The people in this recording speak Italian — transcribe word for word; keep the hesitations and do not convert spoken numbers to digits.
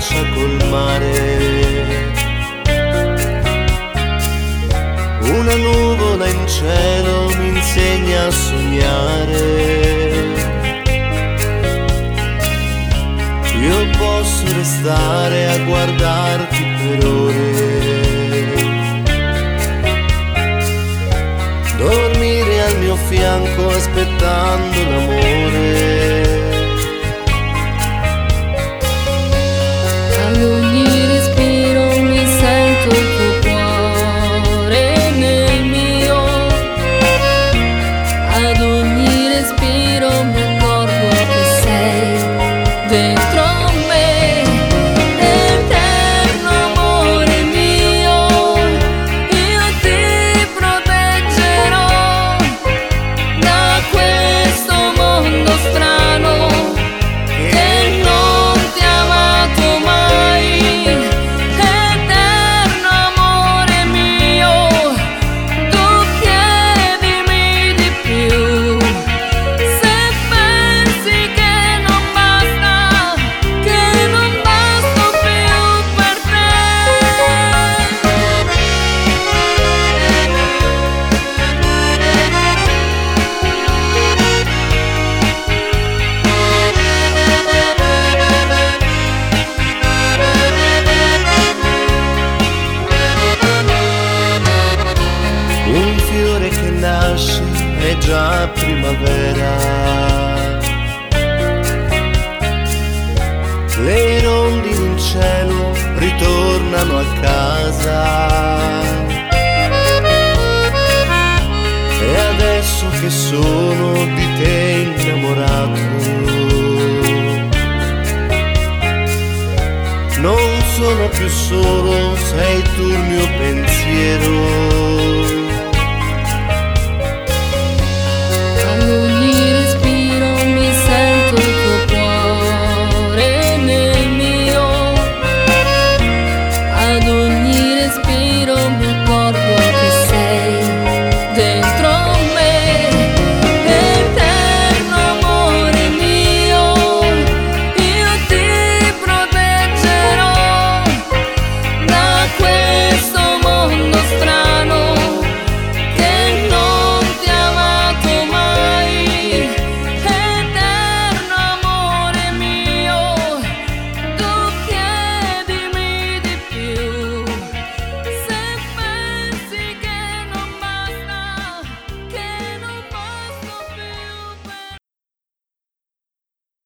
abbraccia col mare. Una nuvola in cielo mi insegna a sognare. Io posso restare a guardarti per ore, dormire al mio fianco aspettando l'amore. Ad ogni respiro mi sento il tuo cuore nel mio. Ad ogni respiro mi accorgo che sei dentro me. Eterno amore mio, io ti proteggerò da questo mondo strano che non ti ha amato mai. Eterno amore mio, tu chiedimi di più. Se pensi che non basta, che non basto più per te. Un fiore che nasce è già primavera. Le rondini in cielo ritornano a casa. E adesso che sono di te innamorato, non sono più solo, sei tu il mio pensiero.